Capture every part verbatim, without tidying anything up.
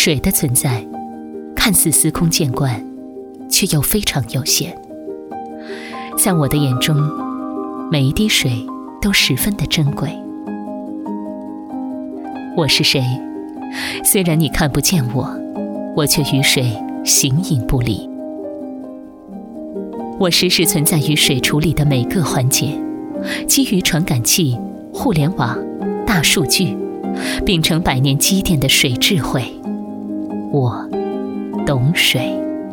水的存在看似司空见惯，却又非常有限。在我的眼中，每一滴水都十分的珍贵。我是谁？虽然你看不见我，我却与水形影不离。我时时存在于水处理的每个环节，基于传感器、互联网、大数据，秉承百年积淀的水智慧。我懂水。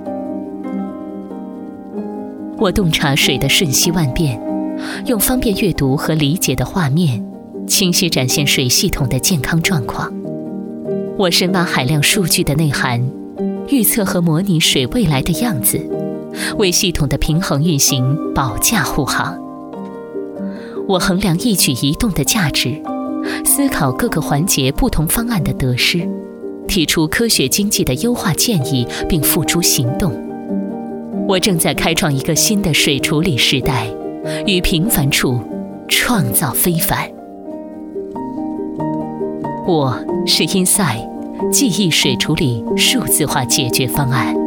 我洞察水的瞬息万变，用方便阅读和理解的画面，清晰展现水系统的健康状况。我深挖海量数据的内涵，预测和模拟水未来的样子，为系统的平衡运行保驾护航。我衡量一举一动的价值，思考各个环节不同方案的得失，提出科学经济的优化建议，并付诸行动。我正在开创一个新的水处理时代，于平凡处创造非凡。我是 Inside 记忆水处理数字化解决方案。